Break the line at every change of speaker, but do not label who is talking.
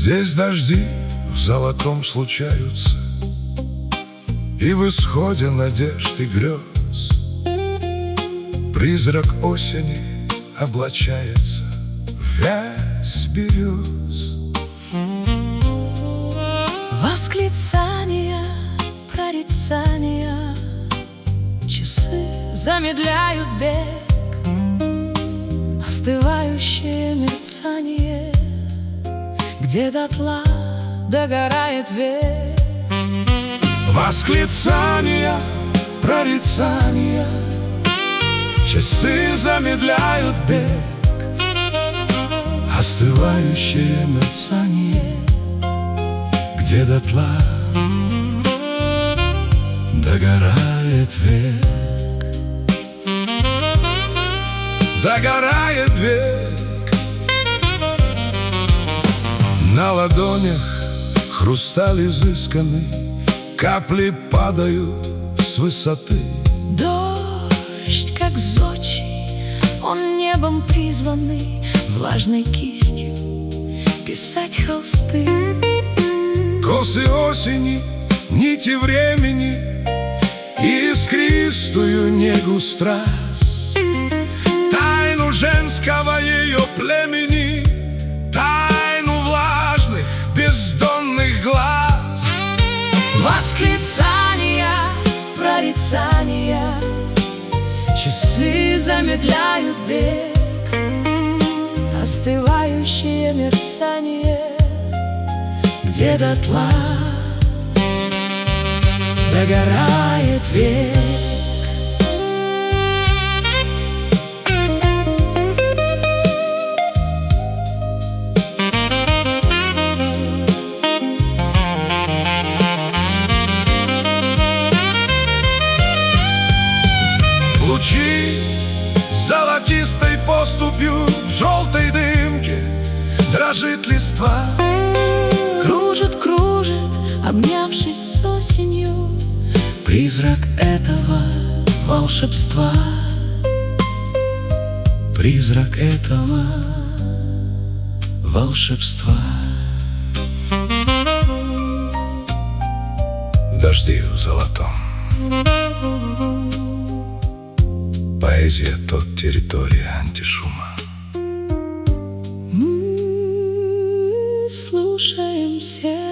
Здесь дожди в золотом случаются, и в исходе надежд и грез призрак осени облачается в вязь берез.
Восклицания, прорицания, часы замедляют бег, остывающее мерцание, где дотла догорает век.
Восклицания, прорицания, часы замедляют бег, остывающее мерцание, где дотла догорает век. Догорает век. На ладонях хрусталь изысканный, капли падают с высоты.
Дождь, как зодчий, он небом призванный, влажной кистью писать холсты.
Косы осени, нити времени, искристую негу страз, тайну женского ее племени, тайну влажных бездонных глаз.
Восклицания, прорицания, часы замедляют бег, остывающее мерцание, где дотла догорает век.
Лучи золотистой поступью в желтой дымке дрожит листва.
Кружит, кружит, обнявшись с осенью, призрак этого волшебства.
Призрак этого волшебства. Дожди в золотом. Поэзия — тот территория антишума.
Мы слушаем сердце.